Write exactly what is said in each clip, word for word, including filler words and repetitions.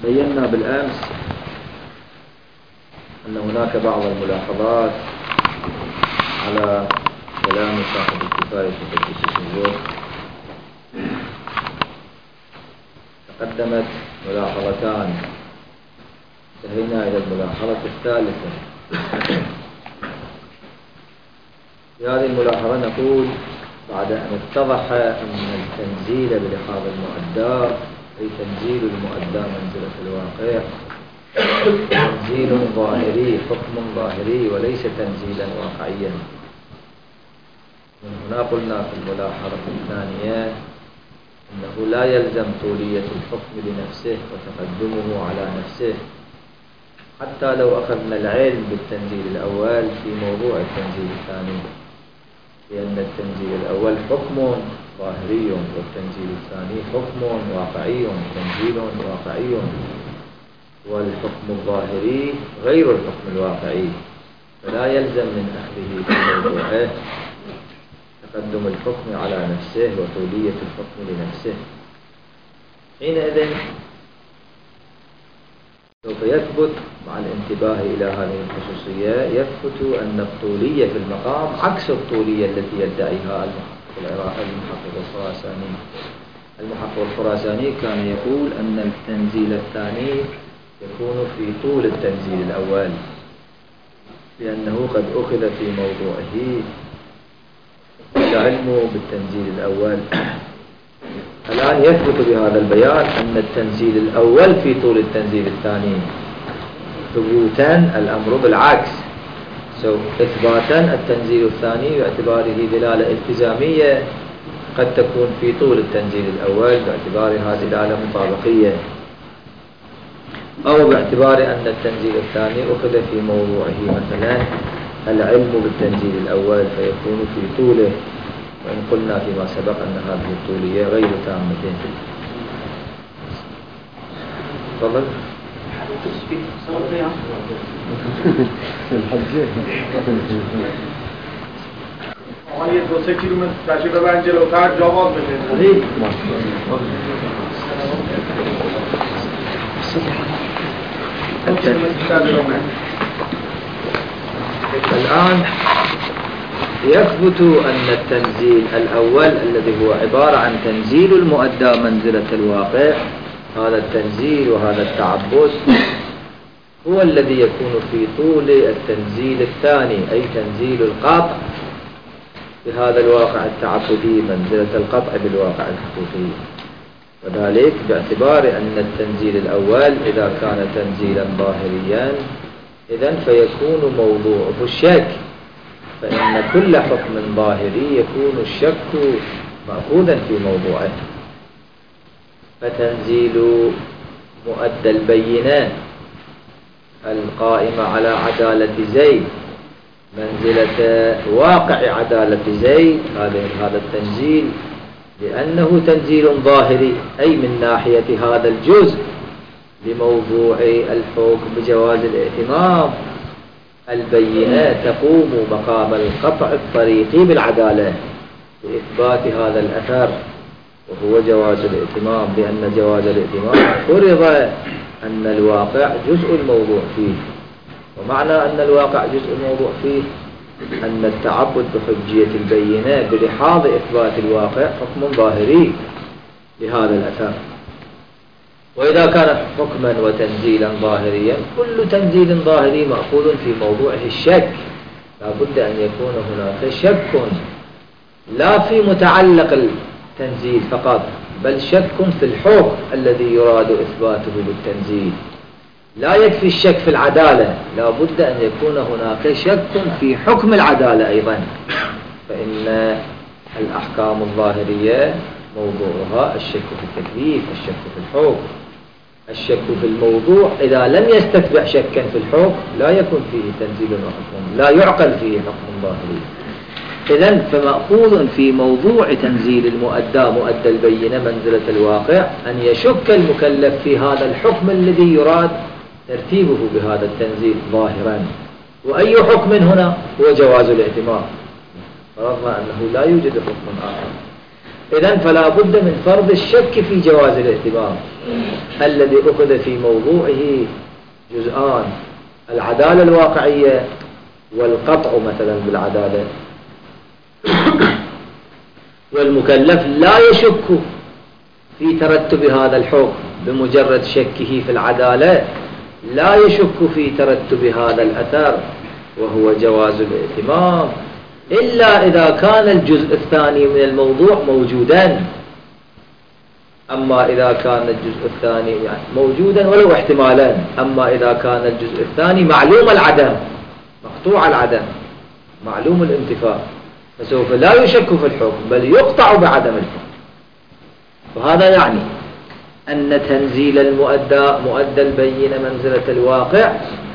بينا بالأمس أن هناك بعض الملاحظات على كلام صاحب الكفاية في تدريس الزهد. تقدمت ملاحظتان، انتهينا إلى الملاحظة الثالثة. في هذه الملاحظة نقول بعد أن اتضح أن التنزيل بلحاظ المؤدى أي تنزيل المؤدى منزلة الواقع تنزيل ظاهري، حكم ظاهري وليس تنزيلا واقعيا. من هنا قلنا في الملاحظة الثانية أنه لا يلزم طولية الحكم لنفسه وتقدمه على نفسه، حتى لو أخذنا العلم بالتنزيل الأول في موضوع التنزيل الثاني، لأن التنزيل الأول حكم ظاهري والتنزيل الثاني حكم واقعي، تنزيل واقعي، والحكم الظاهري غير الحكم الواقعي، فلا يلزم من أخذه في موضوعه تقدم الحكم على نفسه وطولية الحكم لنفسه. حينئذ سوف يثبت مع الانتباه إلى هذه الخصوصية يثبت أن الطولية في المقام عكس الطولية التي يدعيها المحقق الخراساني. المحقق الخراساني كان يقول أن التنزيل الثاني يكون في طول التنزيل الأول لأنه قد أخذ في موضوعه العلم بالتنزيل الأول. الآن يثبت بهذا البيان أن التنزيل الأول في طول التنزيل الثاني ثبوتا، الأمر بالعكس. سو إثباتا التنزيل الثاني باعتباره دلالة التزامية قد تكون في طول التنزيل الأول باعتبارها دلالة مطابقية، أو باعتبار أن التنزيل الثاني أخذ في موضوعه مثلا العلم بالتنزيل الأول فيكون في طوله، وإن قلنا فيما سبق أن هذه الطولية غير تامة. تفضل. آقای دو سه کیلومتر تشریف ببرین جلوتر جواب بدید. الآن يثبت أن التنزيل الأول الذي هو عبارة عن تنزيل المؤدى منزلة الواقع، هذا التنزيل وهذا التعبد هو الذي يكون في طول التنزيل الثاني، أي تنزيل القطع بهذا الواقع التعبدي منزلة القطع بالواقع الحقيقي. وذلك باعتبار أن التنزيل الأول إذا كان تنزيلا ظاهريا إذن فيكون موضوعه الشك، فإن كل حكم ظاهري يكون الشك مأخوذا في موضوعه. فتنزيل مؤدى البينات القائمة على عدالة زيد منزلة واقع عدالة زيد، هذا التنزيل لأنه تنزيل ظاهري أي من ناحية هذا الجزء لموضوع الحكم بجواز الائتمام، البينة تقوم مقام القطع الطريقي بالعدالة بإثبات هذا الأثر وهو جواز الائتمام، لأن جواز الائتمام فرض أن الواقع جزء الموضوع فيه، ومعنى أن الواقع جزء الموضوع فيه أن التعبد بحجية البينة بلحاظ إثبات الواقع حكم ظاهري لهذا الأثر. وإذا كان حكما وتنزيلا ظاهريا كل تنزيل ظاهري مأخوذ في موضوعه الشك، لا بد أن يكون هناك شك لا في متعلق التنزيل فقط، بل شك في الحكم الذي يراد إثباته بالتنزيل. لا يكفي الشك في العدالة، لا بد أن يكون هناك شك في حكم العدالة أيضا، فإن الأحكام الظاهرية موضوعها الشك في التكليف، الشك في الحكم. الشك في الموضوع إذا لم يستتبع شكا في الحكم لا يكون فيه تنزيل وحكم، لا يعقل فيه حكم ظاهري. إذن فمأخوذ في موضوع تنزيل المؤدى مؤدى البينة منزلة الواقع أن يشك المكلف في هذا الحكم الذي يراد ترتيبه بهذا التنزيل ظاهرا. وأي حكم هنا هو جواز الائتمام، فرضنا أنه لا يوجد حكم آخر. إذن فلا بد من فرض الشك في جواز الائتمام الذي أخذ في موضوعه جزءان: العدالة الواقعية والقطع مثلا بالعدالة. والمكلف لا يشك في ترتب هذا الحكم بمجرد شكه في العدالة، لا يشك في ترتب هذا الأثر وهو جواز الائتمام إلا إذا كان الجزء الثاني من الموضوع موجودا. أما إذا كان الجزء الثاني يعني موجودا ولو احتمالا، أما إذا كان الجزء الثاني معلوم العدم، مقطوع العدم، معلوم الانتفاء، فسوف لا يشك في الحكم بل يقطع بعدم الحكم. وهذا يعني أن تنزيل المؤدى مؤدى البينة منزلة الواقع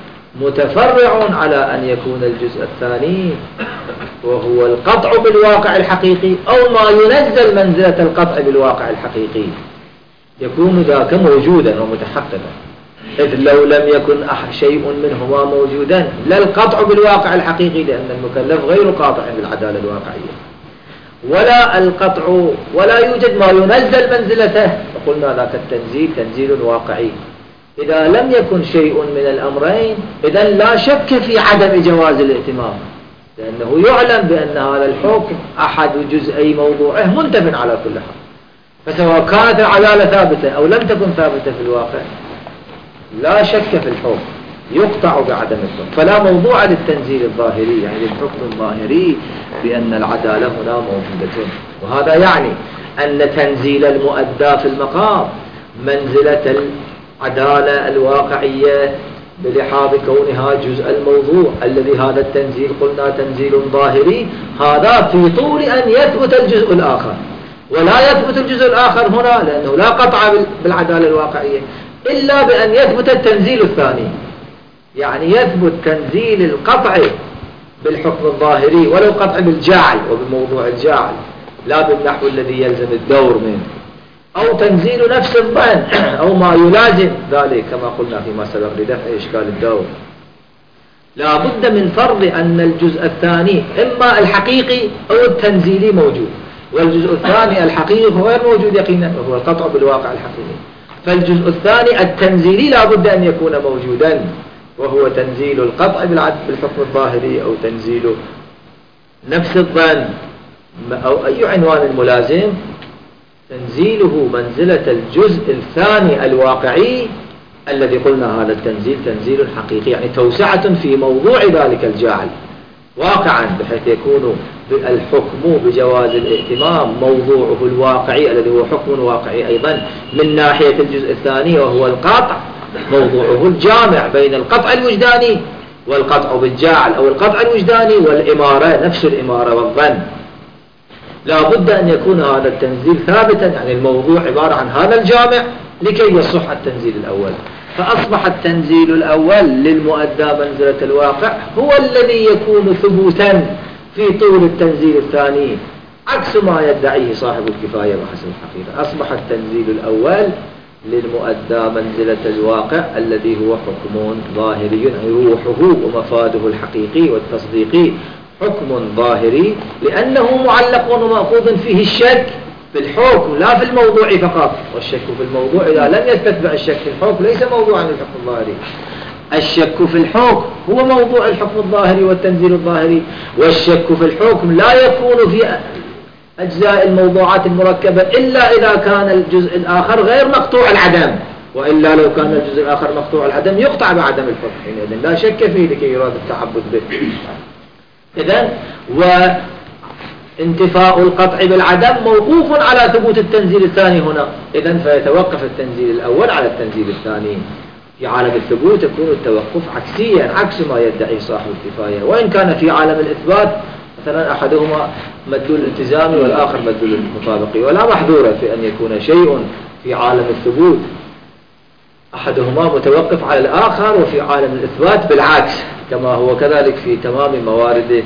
متفرع على أن يكون الجزء الثاني وهو القطع بالواقع الحقيقي، أو ما ينزل منزلة القطع بالواقع الحقيقي، يكون ذاك موجودا ومتحققا. إذ لو لم يكن شيء منهما موجودا لا القطع بالواقع الحقيقي، لأن المكلف غير قاطع بالعدالة الواقعية، ولا القطع ولا يوجد ما ينزل منزلته، فقلنا ذاك التنزيل تنزيل واقعي. إذا لم يكن شيء من الأمرين إذن لا شك في عدم جواز الائتمام، لأنه يعلم بأن هذا الحكم أحد جزئي موضوعه منتف على كل حال. فسواء كانت العدالة ثابتة أو لم تكن ثابتة في الواقع لا شك في الحكم، يقطع بعدم الحكم. فلا موضوع للتنزيل الظاهري يعني للحكم الظاهري بأن العدالة هنا موجودة. وهذا يعني أن تنزيل المؤدى في المقام منزلة العدالة الواقعية بلحاظ كونها جزء الموضوع الذي هذا التنزيل قلنا تنزيل ظاهري، هذا في طول أن يثبت الجزء الآخر. ولا يثبت الجزء الآخر هنا لأنه لا قطع بالعدالة الواقعية إلا بأن يثبت التنزيل الثاني، يعني يثبت تنزيل القطع بالحكم الظاهري ولو قطع بالجعل وبموضوع الجعل لا بالنحو الذي يلزم الدور منه، أو تنزيل نفس الظن أو ما يلازم ذلك كما قلنا فيما سبق لدفع إشكال الدور. لا بد من فرض أن الجزء الثاني إما الحقيقي أو التنزيلي موجود، والجزء الثاني الحقيقي هو غير موجود يقينا وهو القطع بالواقع الحقيقي. فالجزء الثاني التنزيلي لا بد أن يكون موجودا وهو تنزيل القطع بالحكم الظاهري أو تنزيل نفس الظن أو أي عنوان ملازم، تنزيله منزلة الجزء الثاني الواقعي الذي قلنا هذا التنزيل تنزيل حقيقي، يعني توسعة في موضوع ذلك الجعل واقعا، بحيث يكون الحكم بجواز الائتمام موضوعه الواقعي الذي هو حكم واقعي أيضا من ناحية الجزء الثاني وهو القطع، موضوعه الجامع بين القطع الوجداني والقطع بالجعل أو القطع الوجداني والإمارة نفس الإمارة والظن. لا بد أن يكون هذا التنزيل ثابتا، يعني الموضوع عبارة عن هذا الجامع لكي يصح التنزيل الأول. فأصبح التنزيل الأول للمؤدى منزلة الواقع هو الذي يكون ثبوتا في طول التنزيل الثاني، عكس ما يدعيه صاحب الكفاية بحسب الحقيقة. أصبح التنزيل الأول للمؤدى منزلة الواقع الذي هو حكم ظاهري، يعني روحه ومفاده الحقيقي والتصديقي حكم ظاهري، لأنه معلق ومأخوذ فيه الشك في الحكم لا في الموضوع فقط. والشك في الموضوع إذا لم يستتبع الشك في الحكم ليس موضوعا للحكم الظاهري. الشك في الحكم هو موضوع الحكم الظاهري والتنزيل الظاهري، والشك في الحكم لا يكون في أجزاء الموضوعات المركبة إلا إذا كان الجزء الآخر غير مقطوع العدم، وإلا لو كان الجزء الآخر مقطوع العدم يقطع بعدم الحكم، يعني لا شك فيه لكي يراد التعبد به. إذن وانتفاء القطع بالعدم موقوف على ثبوت التنزيل الثاني هنا، إذن فيتوقف التنزيل الأول على التنزيل الثاني. في عالم الثبوت يكون التوقف عكسيا عكس ما يدعي صاحب الكفاية، وإن كان في عالم الإثبات مثلا أحدهما مدلول التزامي والآخر مدلول المطابقي، ولا محذور في أن يكون شيء في عالم الثبوت أحدهما متوقف على الآخر، وفي عالم الإثبات بالعكس، كما هو كذلك في تمام موارد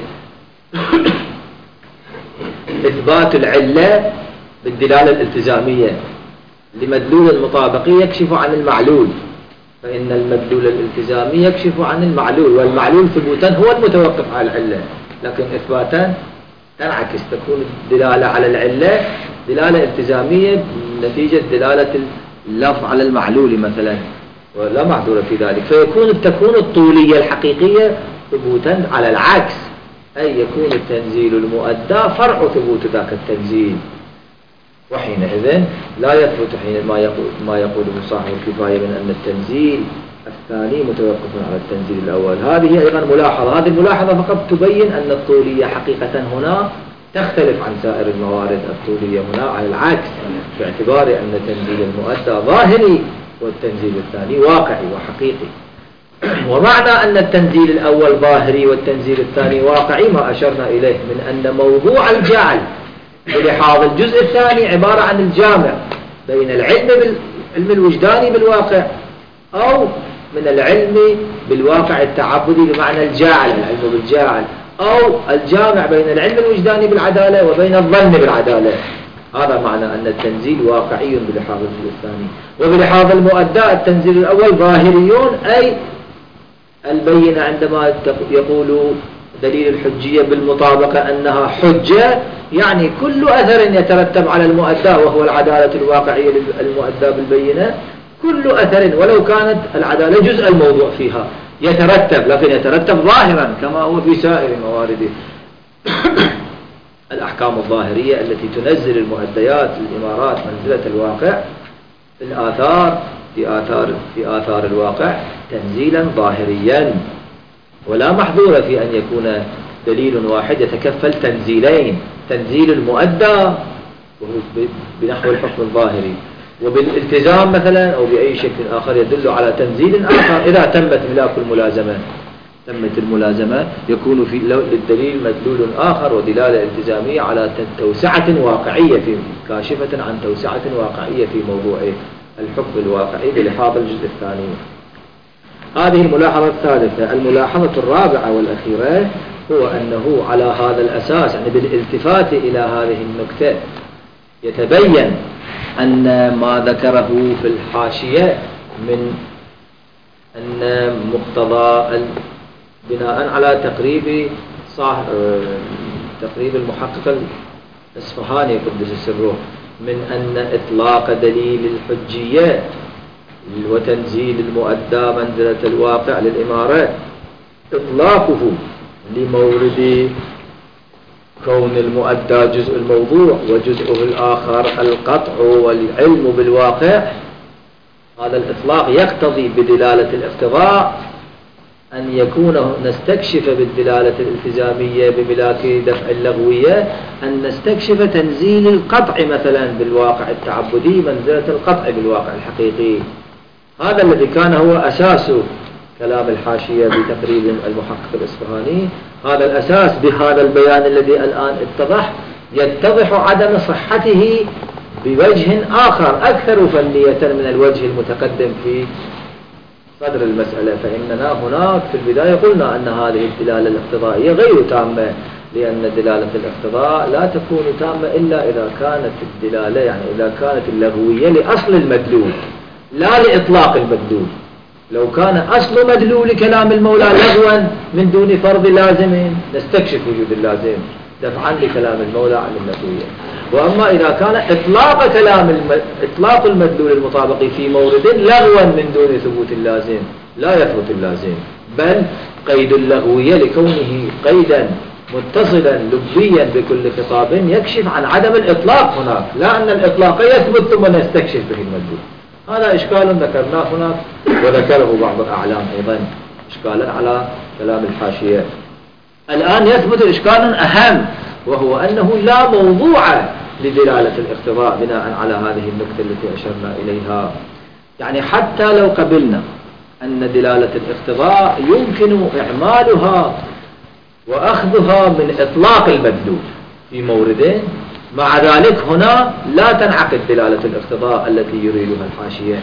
إثبات العلة بالدلالة الالتزامية لمدلول المطابقي يكشف عن المعلول، فإن المدلول الالتزامي يكشف عن المعلول، والمعلول ثبوتا هو المتوقف على العلة، لكن إثباتا تنعكس، تكون الدلالة على العلة دلالة التزامية نتيجة دلالة اللفظ على المعلول مثلا، ولا معذورة في ذلك، فيكون تكون الطولية الحقيقية ثبوتا على العكس، أي يكون التنزيل المؤدى فرع ثبوت ذاك التنزيل، وحينئذ لا يثبت حين ما يقول ما يقوله صاحب الكفاية من أن التنزيل الثاني متوقف على التنزيل الأول. هذه أيضا ملاحظة، هذه الملاحظة فقط تبين أن الطولية حقيقة هنا تختلف عن سائر الموارد. الطولية هنا على العكس، باعتبار أن تنزيل المؤدى ظاهري والتنزيل الثاني واقعي وحقيقي. ومعنى أن التنزيل الأول ظاهري والتنزيل الثاني واقعي ما أشرنا إليه من أن موضوع الجعل بلحاظ الجزء الثاني عبارة عن الجامع بين العلم بالعلم الوجداني بالواقع، أو من العلم بالواقع التعبدي بمعنى الجاعل، العلم بالجاعل، أو الجامع بين العلم الوجداني بالعدالة وبين الظن بالعدالة. هذا معنى أن التنزيل واقعي بلحاظ الجزء الثاني. وبلحاظ المؤدى التنزيل الأول ظاهريون، أي البينة عندما يقول دليل الحجية بالمطابقة أنها حجة، يعني كل أثر يترتب على المؤدى وهو العدالة الواقعية المؤدى بالبينة، كل أثر ولو كانت العدالة جزء الموضوع فيها يترتب، لكن يترتب ظاهرا كما هو في سائر موارد الأحكام الظاهرية التي تنزل المؤديات الإمارات منزلة الواقع في الآثار في آثار في آثار الواقع تنزيلا ظاهريا. ولا محظور في أن يكون دليل واحد يتكفل تنزيلين، تنزيل المؤدى وهو بنحو الحكم الظاهري، وبالالتزام مثلا أو بأي شكل آخر يدل على تنزيل آخر. إذا تمت ملاك الملازمة تمت الملازمة يكون في للدليل مدلول آخر ودلالة التزامية على توسعة واقعية في كاشفة عن توسعة واقعية في موضوع الحكم الواقعي بلحاظ الجزء الثاني. هذه الملاحظة الثالثة. الملاحظة الرابعة والأخيرة هو أنه على هذا الأساس، يعني بالالتفات إلى هذه النكتة، يتبين أن ما ذكره في الحاشية من أن مقتضى بناء على تقريب صح تقريب المحقق الإصفهاني قدس سره من أن إطلاق دليل الحجية وتنزيل المؤدى منزلة الواقع للإمارة إطلاقه لمورد كون المؤدى جزء الموضوع وجزءه الآخر القطع والعلم بالواقع، هذا الإطلاق يقتضي بدلالة الاقتضاء أن يكون نستكشف بالدلالة الالتزامية بملاك دفع اللغوية أن نستكشف تنزيل القطع مثلا بالواقع التعبدي منزلة القطع بالواقع الحقيقي. هذا الذي كان هو أساس كلام الحاشية بتقريب المحقق الإصفهاني. هذا الأساس بهذا البيان الذي الآن اتضح يتضح عدم صحته بوجه آخر أكثر فنية من الوجه المتقدم في صدر المسألة. فإننا هناك في البداية قلنا أن هذه الدلالة الاقتضائية غير تامة، لأن دلالة الاقتضاء لا تكون تامة إلا إذا كانت الدلالة يعني إذا كانت اللغوية لأصل المدلول لا لإطلاق المدلول. لو كان أصل مدلول كلام المولى لغوا من دون فرض لازم نستكشف وجود اللازم دفعا لكلام المولى عن اللغوية. وأما إذا كان إطلاق كلام الم... إطلاق المدلول المطابق في مورد لغوا من دون ثبوت اللازم لا يثبت اللازم، بل قيد اللغوية لكونه قيدا متصلا لبيا بكل خطاب يكشف عن عدم الإطلاق هناك، لا أن الإطلاق يثبت ثم نستكشف به المدلول. هذا إشكال ذكرناه هناك وذكره بعض الأعلام أيضا إشكالا على كلام الحاشية. الآن يثبت إشكال أهم، وهو أنه لا موضوع لدلالة الاقتضاء بناء على هذه النكتة التي أشرنا إليها. يعني حتى لو قبلنا أن دلالة الاقتضاء يمكن إعمالها وأخذها من إطلاق المدلول في موردين، مع ذلك هنا لا تنعقد دلالة الاقتضاء التي يريدها الحاشية.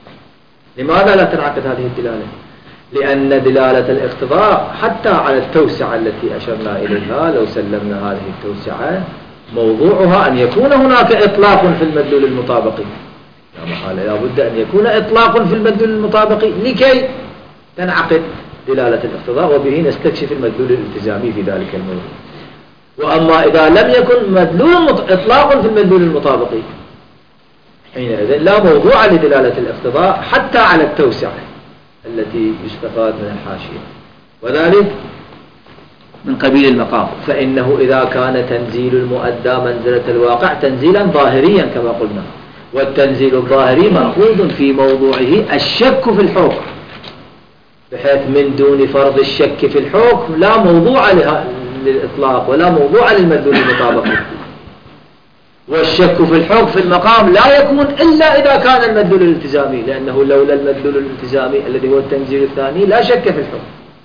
لماذا لا تنعقد هذه الدلالة؟ لأن دلالة الاقتضاء حتى على التوسعة التي أشرنا إليها لو سلمنا هذه التوسعة موضوعها أن يكون هناك إطلاق في المدلول المطابقي، لا محالة لا بد أن يكون إطلاق في المدلول المطابقي لكي تنعقد دلالة الاقتضاء وبه نستكشف المدلول الالتزامي في ذلك الموضوع. وأما إذا لم يكن مدلول إطلاق في المدلول المطابق حينئذ لا موضوع لدلالة الاقتضاء حتى على التوسعة التي يستفاد من الحاشية، وذلك من قبيل المقام. فإنه إذا كان تنزيل المؤدى منزلة الواقع تنزيلا ظاهريا كما قلنا، والتنزيل الظاهري مأخوذ في موضوعه الشك في الحكم، بحيث من دون فرض الشك في الحكم لا موضوع للإطلاق ولا موضوع للمدلول المطابق. والشك في الحكم في المقام لا يكون إلا إذا كان المدلول الالتزامي، لأنه لولا المدلول الالتزامي الذي هو التنزيل الثاني لا شك في الحكم.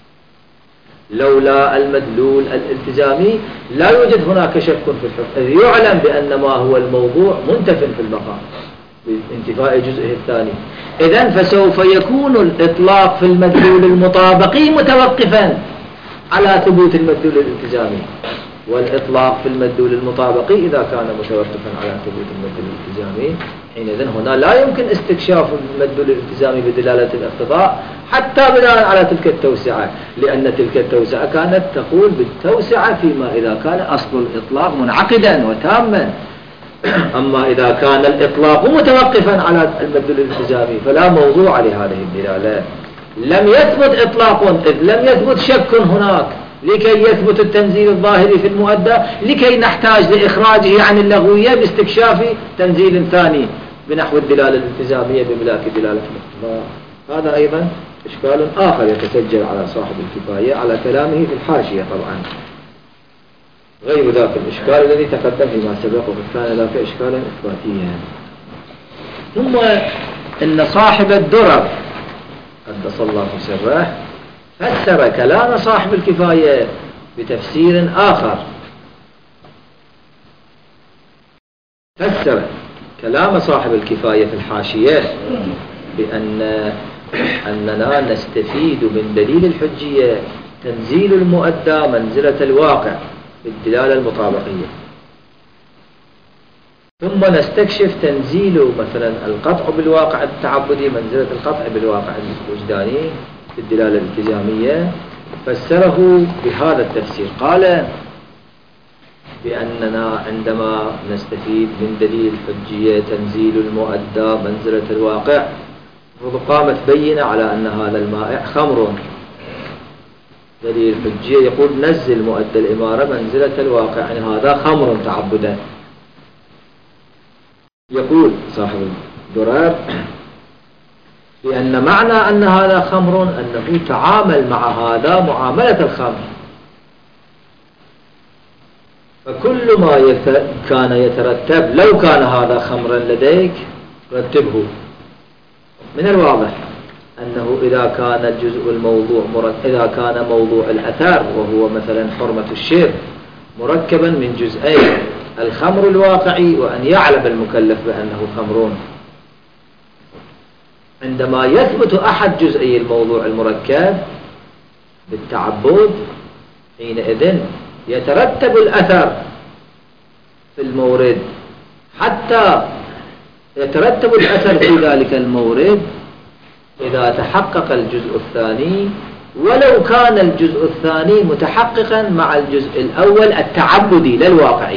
لولا المدلول الالتزامي لا يوجد هناك شك في الحكم، إذ يعلم بأن ما هو الموضوع منتف في المقام بانتفاء جزئه الثاني. إذن فسوف يكون الإطلاق في المدلول المطابقي متوقفا على ثبوت المدلول الالتزامي، والإطلاق في المدلول المطابقي إذا كان متوقفا على ثبوت المدلول الالتزامي حينئذ هنا لا يمكن استكشاف المدلول الالتزامي بدلالة الاقتضاء حتى بناء على تلك التوسعة، لأن تلك التوسعة كانت تقول بالتوسعة فيما إذا كان أصل الإطلاق منعقدا وتاما. أما إذا كان الإطلاق متوقفا على المدلول الالتزامي فلا موضوع لهذه الدلالة. لم يثبت إطلاق إذ لم يثبت شك هناك لكي يثبت التنزيل الظاهري في المؤدى، لكي نحتاج لإخراجه عن اللغوية باستكشاف تنزيل ثاني بنحو الدلالة الالتزامية بملاك دلالة الاقتضاء. هذا أيضا إشكال آخر يتسجل على صاحب الكفاية على كلامه في الحاشية طبعا، غير ذاك الإشكال الذي تقدم فيما سبق وكان ذاك إشكالا إثباتيا. ثم إن صاحب الدرر قدس الله سره فسر كلام صاحب الكفاية بتفسير آخر. فسر كلام صاحب الكفاية في الحاشية بأن أننا نستفيد من دليل الحجية تنزيل المؤدى منزلة الواقع بالدلالة المطابقية، ثم نستكشف تنزيل مثلا القطع بالواقع التعبدي منزلة القطع بالواقع الوجداني بالدلالة الالتزامية. فسره بهذا التفسير، قال بأننا عندما نستفيد من دليل الحجية تنزيل المؤدى منزلة الواقع قامت بينة على أن هذا المائع خمر. دليل الحجية يقول نزل مؤدى الإمارة منزلة الواقع، يعني هذا خمر تعبدا. يقول صاحب الدرر بأن معنى أن هذا خمر أنه تعامل مع هذا معاملة الخمر، فكل ما يت... كان يترتب لو كان هذا خمرا لديك رتبه. من الواضح أنه إذا كان الجزء الموضوع مرك... إذا كان موضوع الأثار وهو مثلا حرمة الشرب مركبا من جزئين، الخمر الواقعي وأن يعلم المكلف بأنه خمرون، عندما يثبت أحد جزئي الموضوع المركب بالتعبد حينئذ يترتب الأثر في المورد، حتى يترتب الأثر في ذلك المورد إذا تحقق الجزء الثاني، ولو كان الجزء الثاني متحققا مع الجزء الأول التعبدي للواقعي.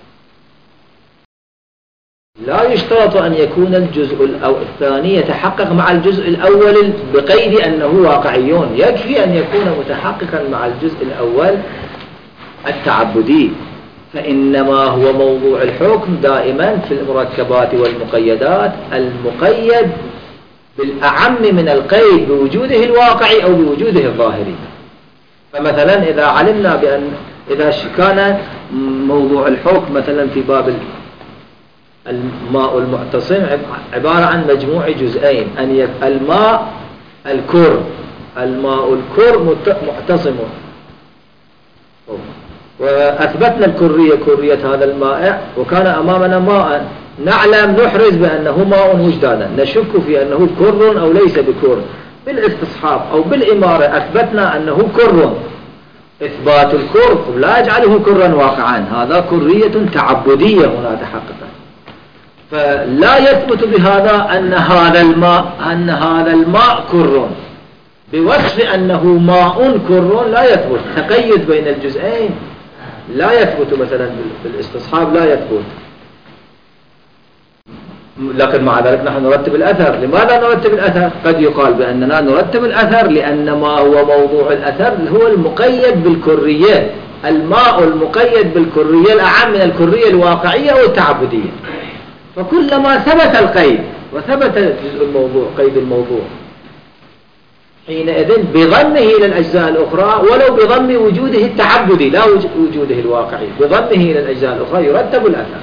لا يشترط أن يكون الجزء الثاني يتحقق مع الجزء الأول بقيد أنه واقعيون، يكفي أن يكون متحققا مع الجزء الأول التعبدي. فإنما هو موضوع الحكم دائما في المركبات والمقيدات المقيد بالأعم من القيد بوجوده الواقعي أو بوجوده الظاهري. فمثلا إذا علمنا بأن إذا كان موضوع الحكم مثلا في باب الماء المعتصم عبارة عن مجموع جزئين، أن الماء الكر الماء الكر معتصم، وأثبتنا الكرية كرية هذا المائع وكان أمامنا ماء نعلم نحرز بأنه ماء وجدانا، نشك في أنه كر أو ليس بكر، بالاستصحاب أو بالإمارة أثبتنا أنه كر. إثبات الكر لا يجعله كرا واقعا، هذا كرية تعبدية هنا تحققت. فلا يثبت بهذا أن هذا الماء أن هذا الماء كر بوصف أنه ماء كر، لا يثبت. تقيد بين الجزئين لا يثبت مثلا بالاستصحاب لا يثبت، لكن مع ذلك نحن نرتب الأثر. لماذا نرتب الأثر؟ قد يقال بأننا نرتب الأثر لأن ما هو موضوع الأثر هو المقيد بالكرية، الماء المقيد بالكرية الأعم من الكرية الواقعية أو التعبدية. فكلما ثبت القيد وثبت جزء الموضوع قيد الموضوع حينئذ بضمه إلى الأجزاء الأخرى ولو بضم وجوده التعبدي لا وجوده الواقعي، بضمه إلى الأجزاء الأخرى يرتب الأثر.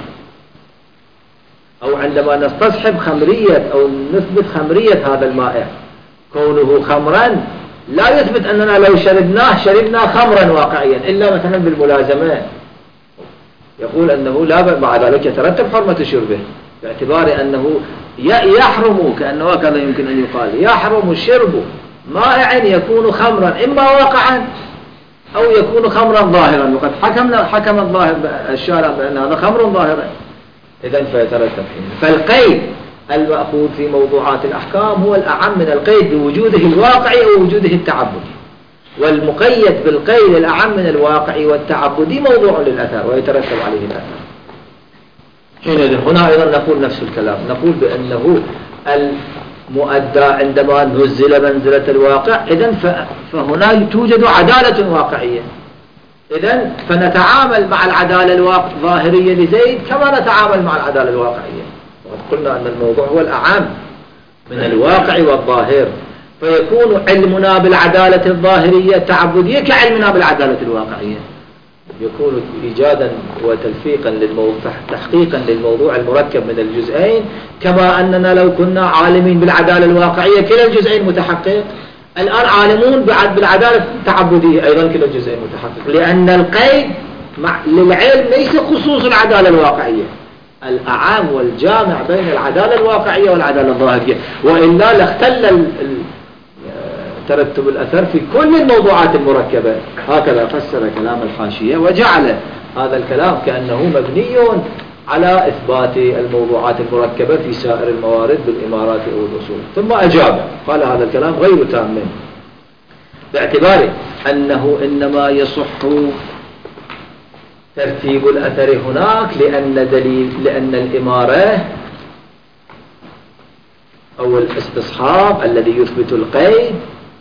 أو عندما نستصحب خمرية أو نثبت خمرية هذا المائع كونه خمرا لا يثبت أننا لو شربناه شربنا خمرا واقعيا إلا مثلا بالملازمة، يقول أنه لا، مع ذلك يترتب حرمة شربه باعتبار أنه يحرم، كأنه هكذا يمكن أن يقال، يحرم شرب مائع يكون خمرا إما واقعا أو يكون خمرا ظاهرا، وقد حكمنا حكم الظاهر الشارع بأن هذا خمر ظاهرا، إذن فيترتب حين. فالقيد المأخوذ في موضوعات الأحكام هو الأعم من القيد بوجوده الواقعي أو وجوده التعبدي، والمقيد بالقيد الأعم من الواقعي والتعبدي موضوع للأثر ويترتب عليه الأثر. حينئذ هنا أيضا نقول نفس الكلام، نقول بأنه المؤدى عندما نزل منزلة الواقع إذن فهنا توجد عدالة واقعية، إذن فنتعامل مع العدالة الظاهرية لزيد كما نتعامل مع العدالة الواقعية. وقد قلنا أن الموضوع هو الأعم من الواقع والظاهر، فيكون علمنا بالعدالة الظاهرية التعبدية كعلمنا بالعدالة الواقعية، يكون إيجادا وتلفيقا للموضوع، تحقيقا للموضوع المركب من الجزئين، كما أننا لو كنا عالمين بالعدالة الواقعية كلا الجزئين متحقق، الآن عالمون بالعدالة التعبدية أيضا كلا الجزئين متحقق، لأن القيد للعلم ليس خصوص العدالة الواقعية، الأعام والجامع بين العدالة الواقعية والعدالة الظاهرية، وإلا لاختل ترتب الأثر في كل الموضوعات المركبة. هكذا فسر كلام الحاشية وجعل هذا الكلام كأنه مبني على إثبات الموضوعات المركبة في سائر الموارد بالإمارات أو الأصول. ثم أجاب قال هذا الكلام غير تام باعتبار أنه إنما يصح ترتيب الأثر هناك لأن دليل لأن الإمارة أو الاستصحاب الذي يثبت القيد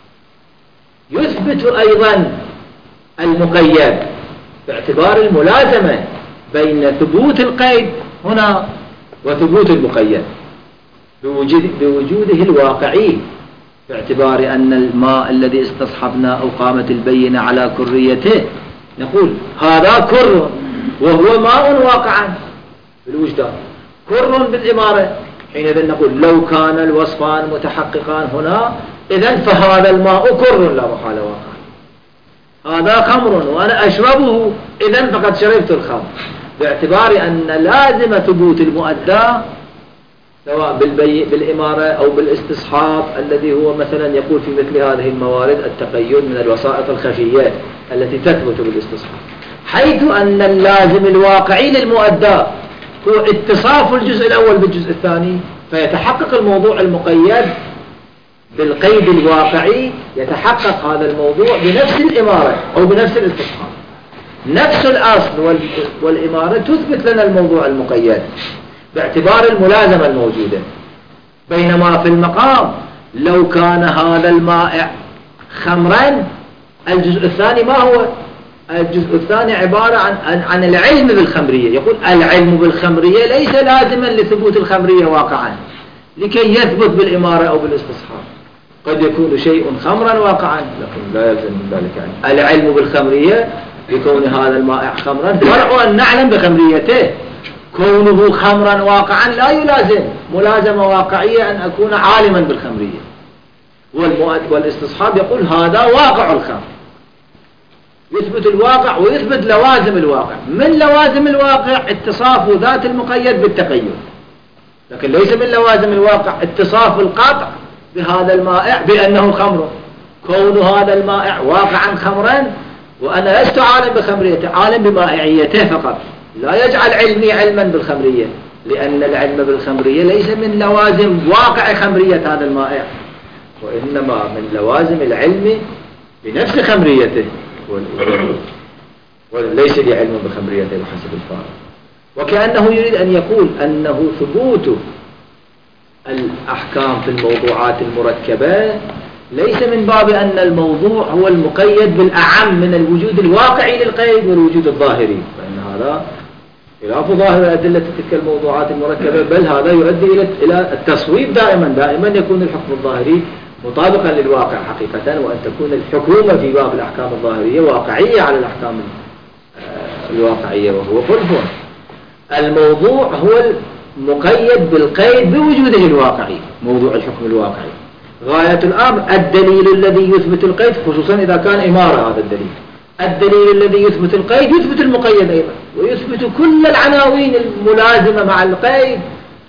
يثبت أيضا المقيد باعتبار الملازمة بين ثبوت القيد هنا وثبوت المقيد بوجود بوجوده الواقعي، باعتبار أن الماء الذي استصحبنا أو قامت البينة على كريته نقول هذا كر وهو ماء واقعا بالوجدان، كر بالإمارة، حينئذ نقول لو كان الوصفان متحققان هنا إذن فهذا الماء كر لا محالة واقعا، هذا خمر وأنا أشربه إذن فقد شربت الخمر، باعتبار أن لازم ثبوت المؤدى سواء بالإمارة أو بالاستصحاب الذي هو مثلا يقول في مثل هذه الموارد التقيد من الوسائط الخفية التي تثبت بالاستصحاب، حيث أن اللازم الواقعي للمؤدى هو اتصاف الجزء الأول بالجزء الثاني، فيتحقق الموضوع المقيد بالقيد الواقعي، يتحقق هذا الموضوع بنفس الإمارة أو بنفس الاستصحاب، نفس الأصل والإمارة تثبت لنا الموضوع المقيد باعتبار الملازمة الموجودة. بينما في المقام لو كان هذا المائع خمرا الجزء الثاني ما هو؟ الجزء الثاني عبارة عن, عن, عن العلم بالخمرية، يقول العلم بالخمرية ليس لازما لثبوت الخمرية واقعا لكي يثبت بالإمارة أو بالاستصحاب، قد يكون شيء خمرا واقعا لكن لا يلزم من ذلك يعني. العلم بالخمرية بكون هذا المائع خمرا فرع أن نعلم بخمريته، كونه خمرا واقعا لا يلازم ملازمة واقعية أن أكون عالما بالخمرية، والاستصحاب يقول هذا واقع الخمر، يثبت الواقع ويثبت لوازم الواقع، من لوازم الواقع اتصاف ذات المقيد بالتقيد، لكن ليس من لوازم الواقع اتصاف القطع بهذا المائع بأنه خمر، كون هذا المائع واقعا خمرا وأنا لست عالم بخمريته، عالم بمائعيته فقط، لا يجعل علمي علما بالخمرية، لأن العلم بالخمرية ليس من لوازم واقع خمرية هذا المائع، وإنما من لوازم العلم بنفس خمريته. وليس لي علم بخمريته بحسب الفارق. وكأنه يريد أن يقول أنه ثبوت الأحكام في الموضوعات المركبة ليس من باب أن الموضوع هو المقيد بالأعم من الوجود الواقعي للقيد والوجود الظاهري، فإن هذا خلاف ظاهر أدلة تلك الموضوعات المركبة، بل هذا يؤدي إلى التصويب. دائما دائما يكون الحكم الظاهري مطابقا للواقع حقيقة، وأن تكون الحكومة في باب الأحكام الظاهرية واقعية على الأحكام الواقعية، وهو خلف. الموضوع هو المقيد بالقيد بوجوده الواقعي، موضوع الحكم الواقعي. غاية الأمر الدليل الذي يثبت القيد، خصوصا إذا كان إمارة. هذا الدليل الدليل الذي يثبت القيد يثبت المقيد أيضا، ويثبت كل العناوين الملازمة مع القيد،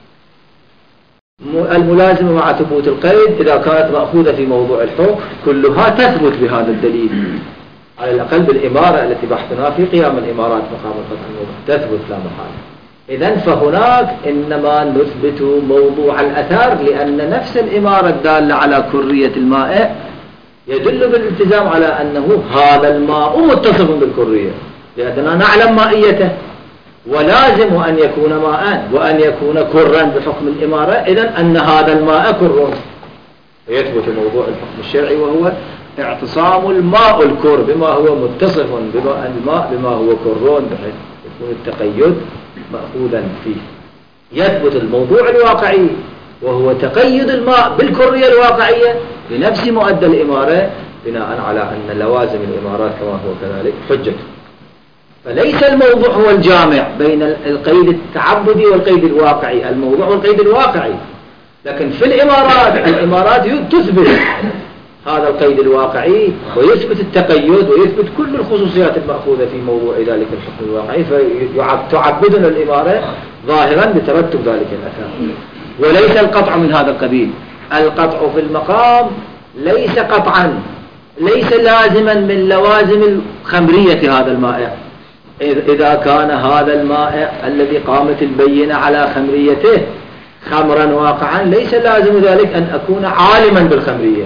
الملازمة مع ثبوت القيد إذا كانت مأخوذة في موضوع الحكم كلها تثبت بهذا الدليل، على الأقل بالإمارة التي بحثنا في قيام الإمارات مقام القطع الموضوع تثبت لا محالة. إذن فهناك إنما نثبت موضوع الأثر، لأن نفس الإمارة الدالة على كرية الماء يدل بالالتزام على أنه هذا الماء متصف بالكرية، لأننا نعلم مائيته، ولازم أن يكون ماء وأن يكون كرا بحكم الإمارة، إذن أن هذا الماء كر، يثبت موضوع الحكم الشرعي وهو اعتصام الماء الكر بما هو متصف بما الماء بما هو كرون، بحيث يكون التقيد مأخوذا فيه. يثبت الموضوع الواقعي وهو تقيد الماء بالكرية الواقعية بنفس مؤدى الإمارة، بناء على أن لوازم الإمارات كما هو كذلك حجة. فليس الموضوع هو الجامع بين القيد التعبدي والقيد الواقعي، الموضوع هو القيد الواقعي، لكن في الإمارات الإمارات تثبت هذا القيد الواقعي ويثبت التقيد ويثبت كل الخصوصيات المأخوذة في موضوع ذلك الحكم الواقعي، فتعبدنا الإمارة ظاهرا بترتب ذلك الأثر، وليس القطع من هذا القبيل. القطع في المقام ليس قطعا، ليس لازما من لوازم الخمرية هذا الماء. إذا كان هذا الماء الذي قامت البينة على خمريته خمرا واقعا، ليس لازم ذلك أن أكون عالما بالخمرية،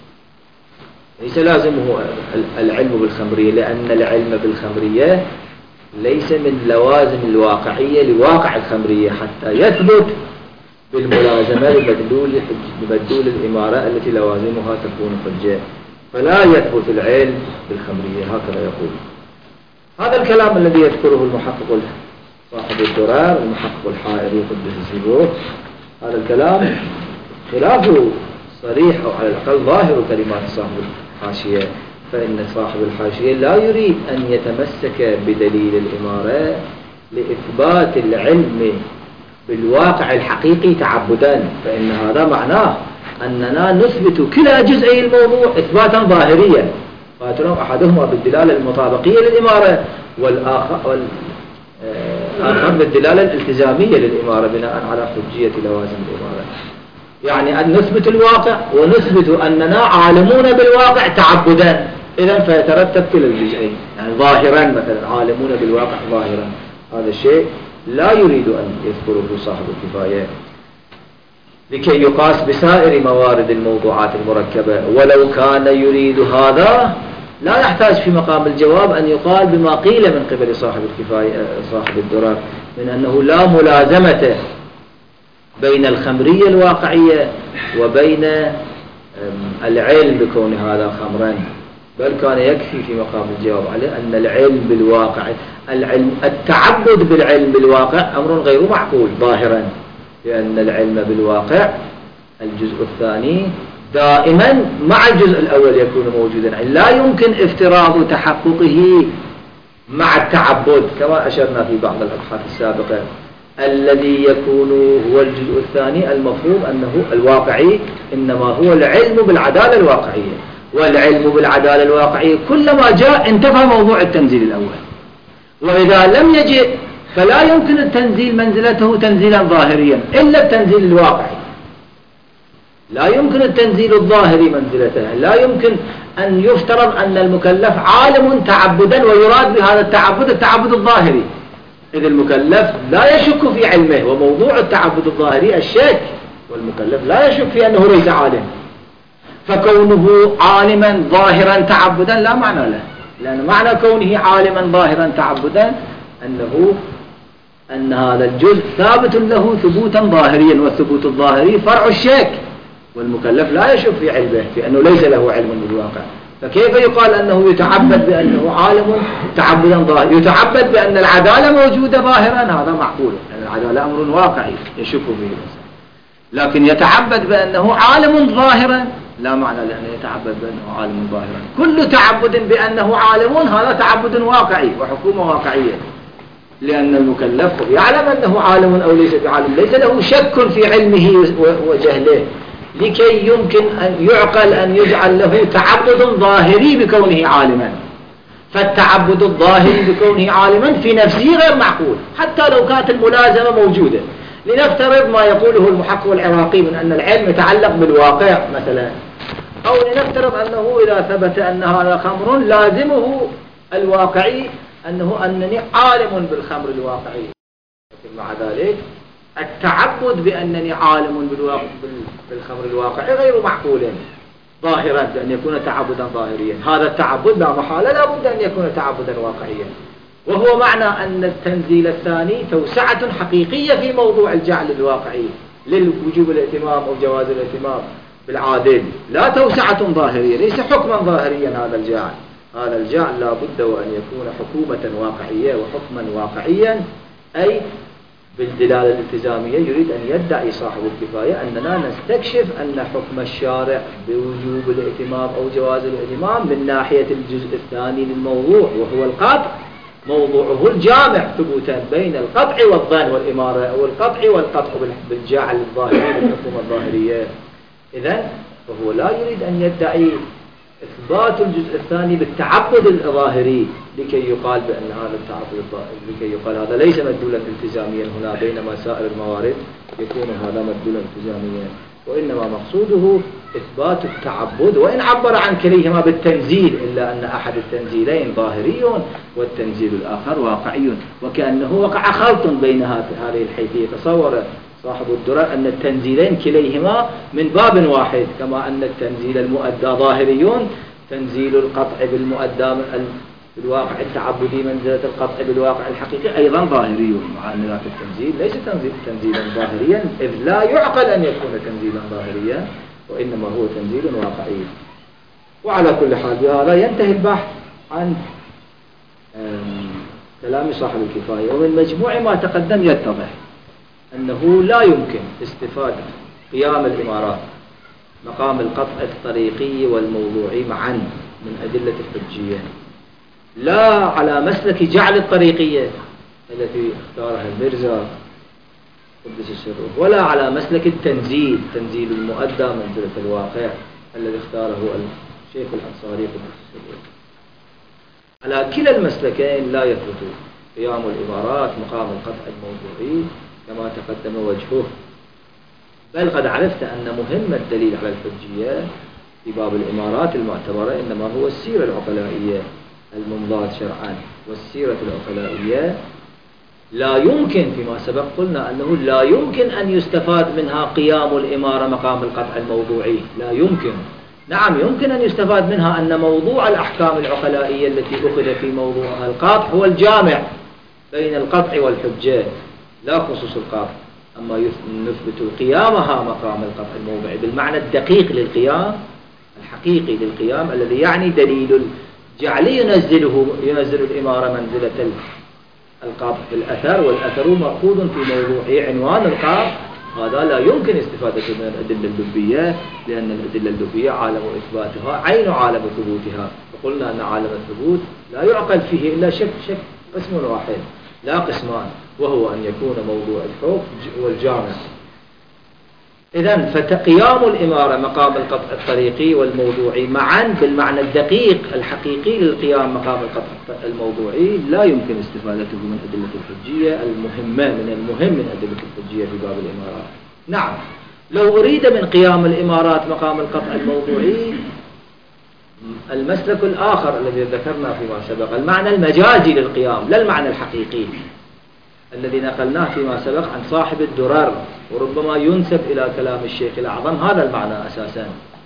ليس لازمه العلم بالخمرية، لأن العلم بالخمرية ليس من لوازم الواقعية لواقع الخمرية حتى يثبت بالملازمة لمدلول لمدلول الإمارة التي لوازمها تكون حجة، فلا يثبت العلم بالخمرية. هكذا يقول. هذا الكلام الذي يذكره المحقق صاحب الدرار المحقق الحائري قدس سيبوه، هذا الكلام خلافه صريح أو على الأقل ظاهر كلمات صاحب الحاشية، فإن صاحب الحاشية لا يريد أن يتمسك بدليل الإمارة لإثبات العلم بالواقع الحقيقي تعبدا، فإن هذا معناه أننا نثبت كلا جزئي الموضوع إثباتا ظاهريا، فاترهم أحدهما بالدلالة المطابقية للإمارة والآخر, والآخر بالدلالة الالتزامية للإمارة بناء على حجية لوازم الإمارة. يعني أن نثبت الواقع ونثبت أننا عالمون بالواقع تعبدا، إذن فيترتب كلا الجزئين، يعني ظاهرا مثلا عالمون بالواقع ظاهرا، هذا الشيء لا يريد أن يذكره صاحب الكفاية لكي يقاس بسائر موارد الموضوعات المركبة. ولو كان يريد هذا لا يحتاج في مقام الجواب أن يقال بما قيل من قبل صاحب الكفاية صاحب الدرر من أنه لا ملازمة بين الخمرية الواقعية وبين العلم بكون هذا خمرا، بل كان يكفي في مقام الجواب عليه أن العلم بالواقع العلم التعبد بالعلم بالواقع أمر غير معقول ظاهرا، لأن العلم بالواقع الجزء الثاني دائما مع الجزء الأول يكون موجودا، لا يمكن افتراض تحققه مع التعبد كما أشرنا في بعض الأبحاث السابقة. الذي يكون هو الجزء الثاني المفروض أنه الواقعي إنما هو العلم بالعدالة الواقعية، والعلم بالعدالة الواقعية كلما جاء انتفى موضوع التنزيل الأول، وإذا لم يجئ فلا يمكن التنزيل منزلته تنزيلا ظاهريا إلا التنزيل الواقعي، لا يمكن التنزيل الظاهري منزلته، لا يمكن أن يفترض أن المكلف عالم تعبدا ويراد بهذا التعبد التعبد الظاهري، إذ المكلف لا يشك في علمه، وموضوع التعبد الظاهري الشك، والمكلف لا يشك في أنه ليس عالم، فكونه عالما ظاهرا تعبدا لا معنى له، لأن معنى كونه عالما ظاهرا تعبدا أنه أن هذا الجزء ثابت له ثبوتا ظاهريا، والثبوت الظاهري فرع الشك، والمكلف لا يشك في علمه في أنه ليس له علم بالواقع. فكيف يقال أنه يتعبد بأنه عالم تعبدا ظاهرا؟ يتعبد بأن العدالة موجودة ظاهرا، هذا معقول، لأن العدالة أمر واقعي يشك فيه الإنسان. لكن يتعبد بأنه عالم ظاهرا لا معنى لأنه يتعبد بأنه عالم ظاهرا. كل تعبد بأنه عالم هذا تعبد واقعي وحكومة واقعية، لأن المكلف يعلم أنه عالم أو ليس بعالم، ليس له شك في علمه وجهله، لكي يمكن أن يعقل أن يجعل له تعبد ظاهري بكونه عالما. فالتعبد الظاهري بكونه عالما في نفسه غير معقول، حتى لو كانت الملازمة موجودة. لنفترض ما يقوله المحقق العراقي من أن العلم يتعلق بالواقع مثلا، أو لنفترض أنه إذا ثبت أن هذا خمر لازمه الواقعي أنه أنني عالم بالخمر الواقعي، لكن مع ذلك التعبد بأنني عالم بالخمر الواقعي غير معقول ظاهرا، بأن يكون تعبدا ظاهريا. هذا التعبد لا محالة لا بد أن يكون تعبدا واقعيا، وهو معنى أن التنزيل الثاني توسعة حقيقية في موضوع الجعل الواقعي للوجوب الائتمام أو جواز الائتمام بالعادل، لا توسعة ظاهرية، ليس حكما ظاهريا. هذا الجعل هذا الجعل لا بد وأن يكون حكومة واقعية وحكما واقعيا، أي بالدلالة الالتزامية. يريد أن يدعي صاحب الكفاية أننا نستكشف أن حكم الشارع بوجوب الائتمام أو جواز الائتمام من ناحية الجزء الثاني للموضوع، وهو القطع، موضوعه الجامع ثبوتا بين القطع والظن والإمارة، أو القطع والقطع بالجعل الظاهري بالحكومة الظاهرية. إذن فهو لا يريد أن يدعي إثبات الجزء الثاني بالتعبد الظاهري لكي يقال بأن هذا التعبد الظاهري، لكي يقال هذا ليس مدلولا التزاميا هنا، بينما سائر الموارد يكون هذا مدلولا التزاميا. وإنما مقصوده إثبات التعبد، وإن عبر عن كليهما بالتنزيل، إلا أن أحد التنزيلين ظاهري والتنزيل الآخر واقعي، وكأنه وقع خلط بين هذه الحيثية. تصور صاحب الدرر أن التنزيلين كليهما من باب واحد، كما أن التنزيل المؤدى ظاهريون، تنزيل القطع بالمؤدى بالواقع التعبدي منزلة القطع بالواقع الحقيقي أيضا ظاهريون، مع أن ذاك التنزيل ليس تنزيل تنزيلا ظاهريا، إذ لا يعقل أن يكون تنزيلا ظاهريا، وإنما هو تنزيل واقعي. وعلى كل حال بهذا ينتهي البحث عن كلام صاحب الكفاية. ومن مجموع ما تقدم يتضح أنه لا يمكن استفادة قيام الإمارات مقام القطع الطريقي والموضوعي معا من أدلة الحجية، لا على مسلك جعل الطريقية التي اختارها المرزا قدس سره، ولا على مسلك التنزيل، تنزيل المؤدى منزلة الواقع الذي اختاره الشيخ الأنصاري قدس سره. على كلا المسلكين لا يثبت قيام الإمارات مقام القطع الموضوعي كما تقدم وجهه، بل قد عرفت أن مهم الدليل على الحجية في باب الإمارات المعتبرة إنما هو السيرة العقلائية الممضاة شرعا، والسيرة العقلائية لا يمكن، فيما سبق قلنا أنه لا يمكن أن يستفاد منها قيام الإمارة مقام القطع الموضوعي، لا يمكن. نعم يمكن أن يستفاد منها أن موضوع الأحكام العقلائية التي أخذ في موضوعها القطع هو الجامع بين القطع والحجة لا خصوص القطع، أما نثبت قيامها مقام القطع الموضوعي بالمعنى الدقيق للقيام الحقيقي للقيام الذي يعني دليل الجعل ينزله ينزل الإمارة منزلة القطع في الأثر، والأثر مأخوذ في موضوع عنوان القطع. هذا لا يمكن استفادته من الأدلة اللبية، لأن الأدلة اللبية عالم إثباتها عين عالم ثبوتها، وقلنا أن عالم الثبوت لا يعقل فيه إلا شك شك قسم واحد لا قسمان، وهو أن يكون موضوع الحكم والجامع. إذن فقيام الإمارة مقام القطع الطريقي والموضوعي معا بالمعنى الدقيق الحقيقي للقيام مقام القطع الموضوعي لا يمكن استفادته من أدلة الحجية المهمة، من المهم من أدلة الحجية في باب الإمارات. نعم لو أريد من قيام الإمارات مقام القطع الموضوعي المسلك الآخر الذي ذكرنا فيما سبق، المعنى المجازي للقيام لا المعنى الحقيقي الذي نقلناه فيما سبق عن صاحب الدرر، وربما ينسب إلى كلام الشيخ الأعظم هذا المعنى أساسا،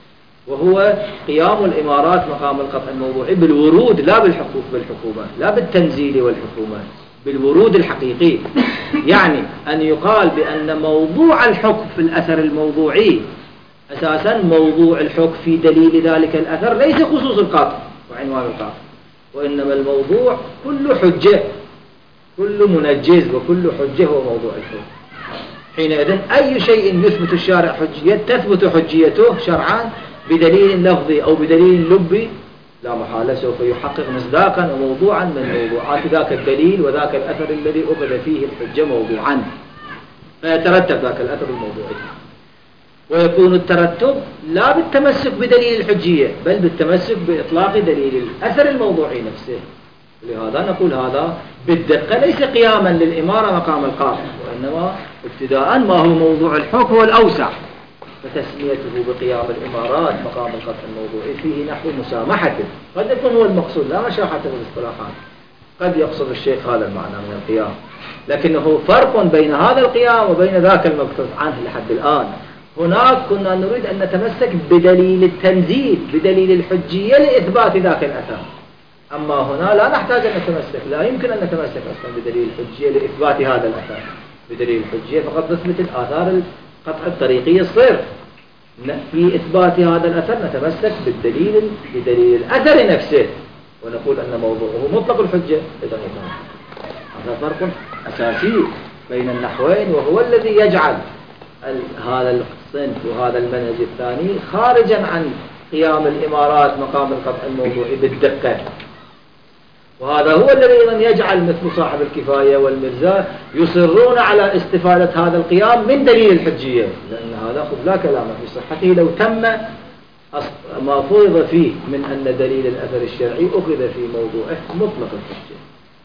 وهو قيام الإمارات مقام القطع الموضوعي بالورود لا بالحقوق بالحكومة، لا بالتنزيل والحكومة، بالورود الحقيقي. يعني أن يقال بأن موضوع الحكم في الأثر الموضوعي أساسا موضوع الحكم في دليل ذلك الأثر ليس خصوص القاطع وعنوان القاطع، وإنما الموضوع كل حجة، كل منجز وكل حجة هو موضوع الحكم. حينئذ أي شيء يثبت الشارع حجية تثبت حجيته شرعا بدليل لفظي أو بدليل لبي لا محالة سوف يحقق مصداقا وموضوعا من موضوعات ذاك الدليل وذاك الأثر الذي أخذ فيه الحجة موضوعا، فيترتب ذاك الأثر الموضوعي. ويكون الترتب لا بالتمسك بدليل الحجية بل بالتمسك بإطلاق دليل الأثر الموضوعي نفسه. لهذا نقول هذا بالدقة ليس قياما للإمارة مقام القاطع، وإنما ابتداء ما هو موضوع الحكم هو الأوسع، فتسميته بقيام الإمارات مقام القطع الموضوعي فيه نحو مسامحته. قد يكون هو المقصود لا مشاحة بالاصطلاحات، قد يقصد الشيخ هذا المعنى من القيام، لكنه فرق بين هذا القيام وبين ذاك المبحوث عنه لحد الآن. هناك كنا نريد أن نتمسك بدليل التنزيل بدليل الحجية لإثبات ذاك الأثر، أما هنا لا نحتاج أن نتمسك، لا يمكن أن نتمسك أصلا بدليل الحجية لإثبات هذا الأثر. بدليل الحجية فقط نثبت الآثار القطع الطريقية الصرف، في إثبات هذا الأثر نتمسك بالدليل بدليل الأثر نفسه ونقول أن موضوعه مطلق الحجة. إذن هذا فرق أساسي بين النحوين، وهو الذي يجعل هذا الصنف وهذا المنهج الثاني خارجا عن قيام الإمارات مقام القطع الموضوعي بالدقة. وهذا هو الذي يجعل مثل صاحب الكفاية والمرزا يصرون على استفادة هذا القيام من دليل الحجية، لأن هذا خذ لا كلام في صحته لو تم ما فرض فيه من أن دليل الأثر الشرعي أخذ في موضوعه مطلق الحجة.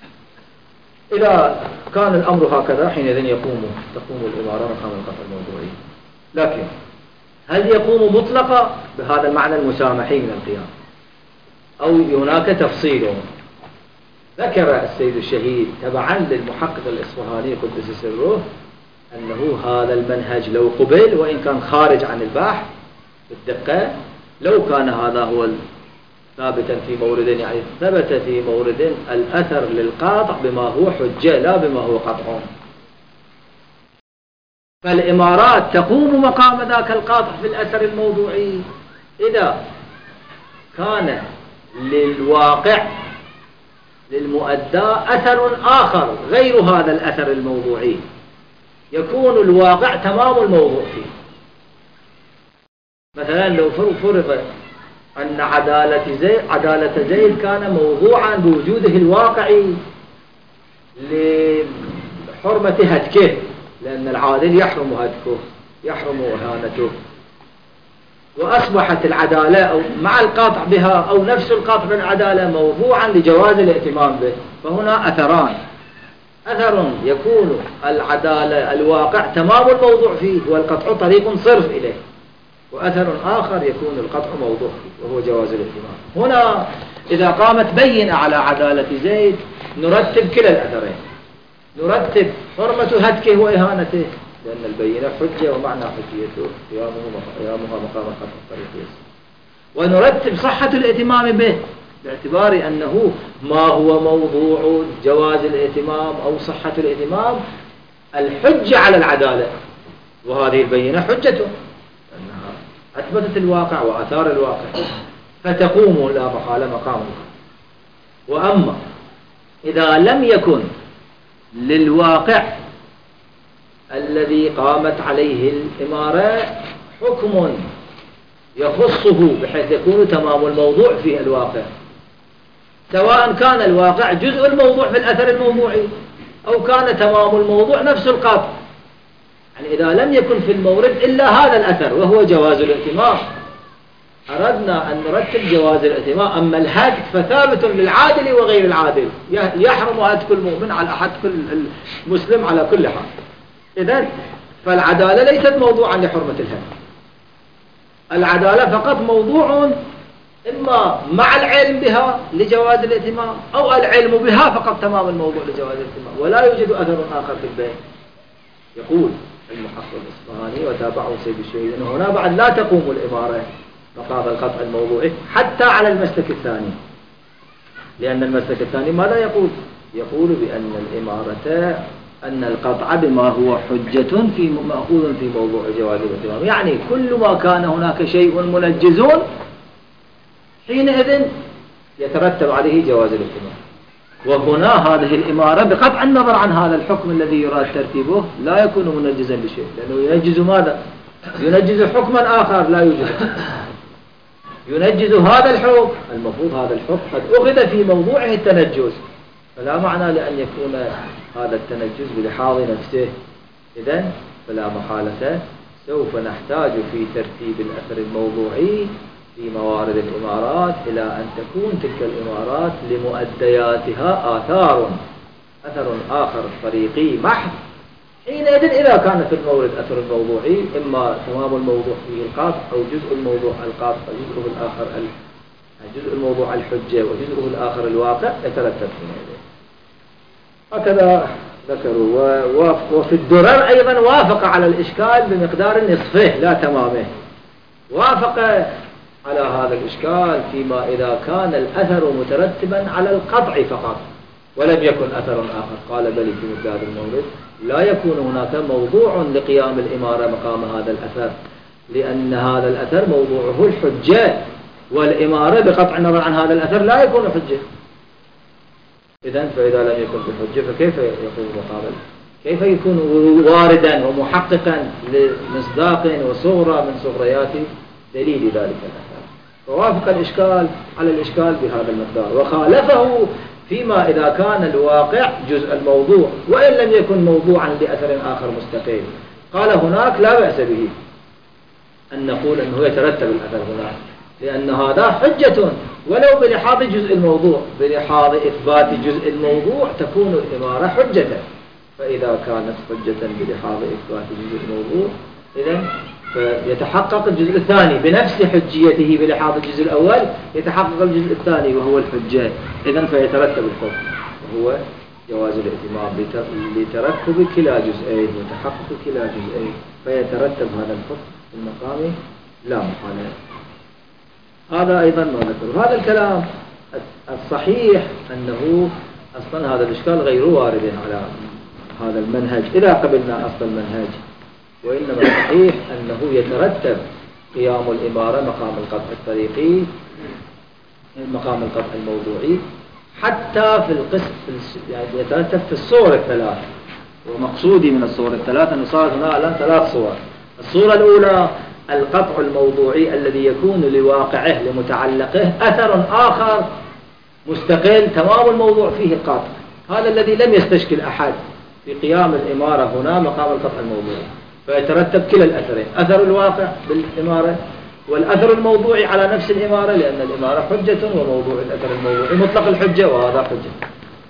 إذا كان الأمر هكذا حينئذ يقوم تقوم الإمارة مقام القطع الموضوعي. لكن هل يقوم مطلقا بهذا المعنى المسامحي من القيام أو هناك تفصيل؟ ذكر السيد الشهيد تبعا للمحقق الإصفهاني قدس سره أنه هذا المنهج لو قبل وإن كان خارج عن البحث بالدقة، لو كان هذا هو ثابتا في مورد يعني ثبت في مورد الأثر للقاطع بما هو حجة لا بما هو قطع، فالإمارات تقوم مقام ذاك القاطع في الأثر الموضوعي إذا كان للواقع للمؤدى أثر آخر غير هذا الأثر الموضوعي، يكون الواقع تمام الموضوع فيه. مثلا لو فرض أن عدالة زيد, عدالة زيد كان موضوعا بوجوده الواقعي لحرمة هتكه، لأن العادل يحرم هتكه يحرم إهانته، وأصبحت العدالة أو مع القاطع بها أو نفس القاطع بالعدالة موضوعا لجواز الائتمام به، فهنا أثران: أثر يكون العدالة الواقع تمام الموضوع فيه والقطع طريق صرف إليه، وأثر آخر يكون القطع موضوع فيه وهو جواز الائتمام. هنا إذا قامت بينة على عدالة زيد نرتب كلا الأثرين، نرتب حرمة هتكه وإهانته لأن البينة حجة ومعنى حجيته قيامها مقام القطع الطريق، ونرتب صحة الائتمام به باعتبار أنه ما هو موضوع جواز الائتمام أو صحة الائتمام الحجة على العدالة، وهذه البينة حجته أنها أثبتت الواقع وآثار الواقع، فتقوم لا محالة مقام القطع. وأما إذا لم يكن للواقع الذي قامت عليه الإمارة حكم يخصه بحيث يكون تمام الموضوع في الواقع، سواء كان الواقع جزء الموضوع في الأثر الموضوعي أو كان تمام الموضوع نفس القاطع، يعني إذا لم يكن في المورد إلا هذا الأثر وهو جواز الائتمام أردنا أن نرتب جواز الائتمام. أما الهتك فثابت للعادل وغير العادل، يحرم هتك المؤمن على هتك المسلم على كل حال. إذن فالعدالة ليست موضوعا لحرمة الهتك، العدالة فقط موضوع إما مع العلم بها لجواز الائتمام أو العلم بها فقط تمام الموضوع لجواز الائتمام، ولا يوجد أثر آخر في البيت. يقول المحقق الإصفهاني وتابعه سيد الشهيد أنه هنا بعد لا تقوم الإمارة مقام القطع الموضوعي حتى على المسلك الثاني، لأن المسلك الثاني ماذا يقول؟ يقول بأن الإمارة أن القطع بما هو حجة في مأخوذ في موضوع جواز الائتمام، يعني كل ما كان هناك شيء منجزون حينئذ يترتب عليه جواز الائتمام. وهنا هذه الإمارة بقطع النظر عن هذا الحكم الذي يراد ترتيبه لا يكون منجزا لشيء، لأنه ينجز ماذا؟ ينجز حكما آخر لا يوجد، ينجز هذا الحكم، المفروض هذا الحكم قد أخذ في موضوعه التنجز، فلا معنى لأن يكون هذا التنجز بلحاظ نفسه. إذن فلا محالة سوف نحتاج في ترتيب الأثر الموضوعي في موارد الإمارات إلى أن تكون تلك الإمارات لمؤدياتها آثار أثر آخر طريقي محض. حينئذ إذا كان في المورد أثر الموضوعي إما تمام الموضوع فيه القاطع أو جزء الموضوع القاطع وجزءه الآخر جزء الموضوع الحجة وجزءه الآخر الواقع يترتب حينئذ. هكذا ذكروا. وفي الدرر أيضا وافق على الإشكال بمقدار نصفه لا تمامه، وافق على هذا الإشكال فيما إذا كان الأثر مترتبا على القطع فقط ولم يكن أثر آخر. قال بل في مثل هذا المورد لا يكون هناك موضوع لقيام الإمارة مقام هذا الأثر، لأن هذا الأثر موضوعه الحجة، والإمارة بقطع النظر عن هذا الأثر لا يكون حجة. إذن فإذا لم يكن بحجة فكيف يكون مقابل؟ كيف يكون واردا ومحققا لمصداق وصغرى من صغريات دليل ذلك الأثر؟ فوافق الإشكال على الإشكال بهذا المقدار، وخالفه فيما إذا كان الواقع جزء الموضوع وإن لم يكن موضوعا لأثر آخر مستقل. قال هناك لا بأس به أن نقول أنه يترتب الأثر هناك، لأن هذا حجة ولو بلحاظ جزء الموضوع، بلحاظ إثبات جزء الموضوع تكون الإمارة حجة. فإذا كانت حجة بلحاظ إثبات جزء الموضوع إذن فيتحقق الجزء الثاني بنفس حجيته بلحاظ الجزء الأول، يتحقق الجزء الثاني وهو الحجة. إذن فيترتب الحكم وهو جواز الائتمام لتركب كلا جزئين وتحقق كلا جزئين، فيترتب هذا الحكم في المقام لا محالة. هذا أيضا ما ذكره. هذا الكلام الصحيح أنه أصلا هذا الإشكال غير وارد على هذا المنهج إذا قبلنا أصل المنهج، وإنما الصحيح أنه يترتب قيام الإمارة مقام القطع الطريقي مقام القطع الموضوعي حتى في القسم يعني يترتب في الصور الثلاث. ومقصودي من الصور الثلاث أنه صار هنا الآن ثلاث صور. الصورة الأولى القطع الموضوعي الذي يكون لواقعه لمتعلقه أثر آخر مستقل تمام الموضوع فيه القطع، هذا الذي لم يستشكل أحد في قيام الإمارة هنا مقام القطع الموضوعي، فيترتب كلا الأثرين، أثر الواقع بالإمارة والأثر الموضوعي على نفس الإمارة، لأن الإمارة حجة وموضوع الأثر الموضوعي مطلق الحجة وهذا حجة.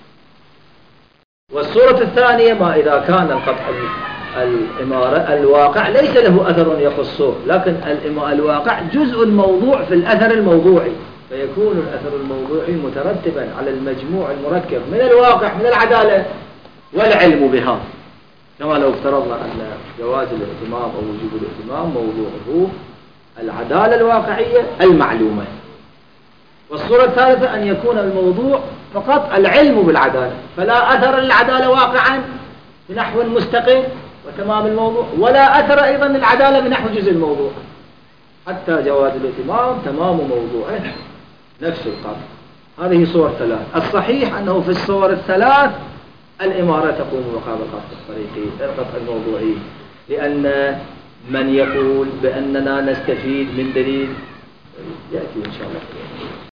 والصورة الثانية ما إذا كان القطع الإمارة الواقع ليس له أثر يخصه، لكن الواقع جزء الموضوع في الأثر الموضوعي، فيكون الأثر الموضوعي مترتبا على المجموع المركب من الواقع من العدالة والعلم بها، كما لو افترضنا أن جواز الائتمام أو وجوب الائتمام موضوعه العدالة الواقعية المعلومة. والصورة الثالثة أن يكون الموضوع فقط العلم بالعدالة، فلا أثر للعدالة واقعا بنحو مستقل وتمام الموضوع، ولا أثر أيضا للعدالة بنحو جزء الموضوع، حتى جواز الائتمام تمام موضوعه نفس القطع. هذه صور ثلاث. الصحيح أنه في الصور الثلاث الإمارة تقوم مقام القطع الطريقي القطع الموضوعي، لأن من يقول بأننا نستفيد من دليل يأتي إن شاء الله.